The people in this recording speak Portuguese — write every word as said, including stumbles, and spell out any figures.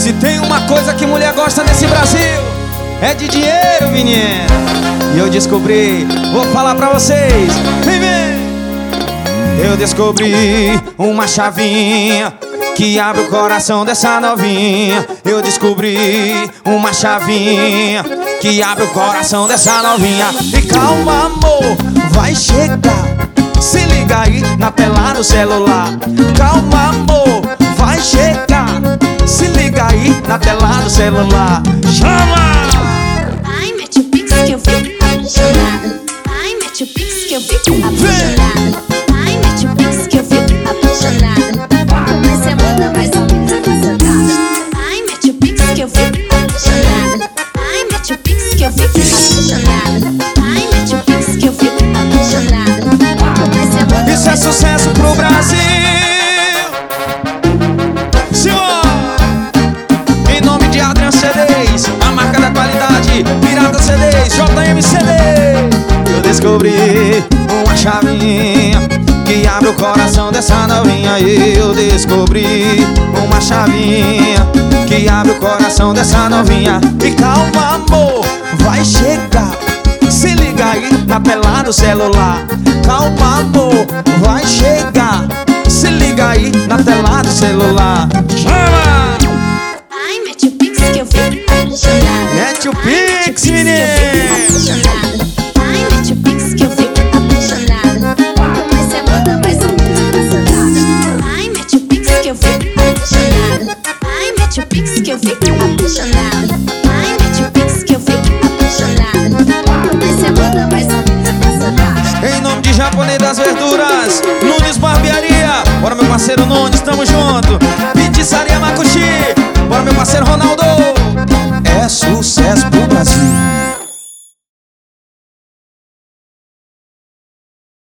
Se tem uma coisa que mulher gosta nesse Brasil, é de dinheiro, menina. E eu descobri, vou falar pra vocês. Vem, vem. Eu descobri uma chavinha que abre o coração dessa novinha. Eu descobri uma chavinha que abre o coração dessa novinha. E calma, amor, vai chegar. Se liga aí na tela do celular. Calma, amor, vai chegar. Se liga aí na tela do celular. Chama! Ai, mete o pix que eu fico apaixonada. Ai, mete o pix que eu fico apaixonada. Ai, mete o pix que eu fico apaixonada. Mas você manda mais um pix apaixonada. Ai, mete o pix que eu fico apaixonada. Ai, mete o pix que eu fico apaixonada. Ai, mete o pix que eu fico apaixonada. Mas você manda. Isso é sucesso pro Brasil. Senhor, em nome de Adrian C Ds, a marca da qualidade, Pirata C Ds, J M C D. Eu descobri uma chavinha que abre o coração dessa novinha. Eu descobri uma chavinha que abre o coração dessa novinha. E calma, amor, vai chegar. Se liga aí na tela do celular. Calma, amor, vai chegar. Se liga aí na tela do celular. Chama! Ai, mete o pix que eu fico apaixonada. Mete o pix, menino! Ai, mete o pix que eu fico apaixonada. Mas você manda mais um pix apaixonada. Ai, mete o pix que eu fico apaixonada. Ai, mete o pix que eu fico apaixonada. Ai, mete o pix que eu fico apaixonada. Mas você manda mais um pix apaixonada. Em nome de Japonês das Verduras, Nunes Barbearia. Bora, meu parceiro Nunes, tamo junto. Pizzaria Makushi. Bora, meu parceiro Ronaldo. É sucesso pro Brasil.